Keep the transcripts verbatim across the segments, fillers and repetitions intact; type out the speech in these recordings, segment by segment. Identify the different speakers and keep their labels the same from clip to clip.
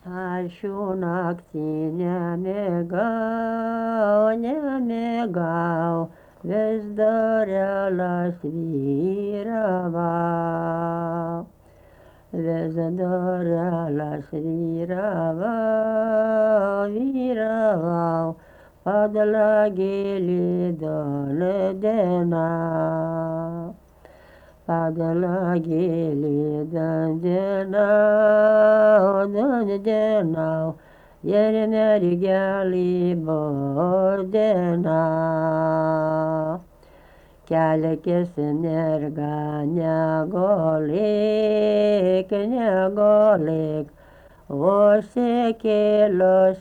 Speaker 1: Aš šių naktį nemiegau, nemiegau, vis dareles vyravau. Vis dareles vyravau, vyravau, padlagėlį dandenau. Padlagėlį dandenau, dandenau, ir mergelį bodenau. Kelkis, merga, negulėk, negulėk, užsikėlus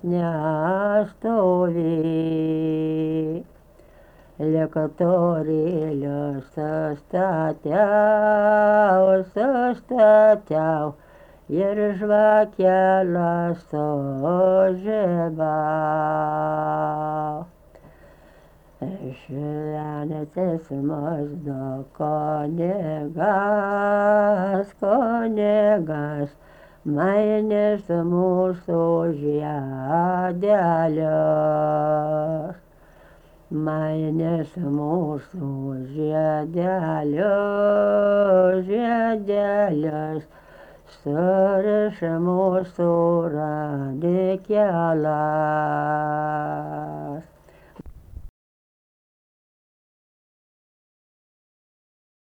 Speaker 1: nestovėk. Lektorėlį sustatau, sustatau ir žvakelę sužibau. Šventas maždaug kunigas, kunigas, mainis mūsų žiedelius. Mainis mūsų žiedelius, žiedelius, suriš mūsų radikelas.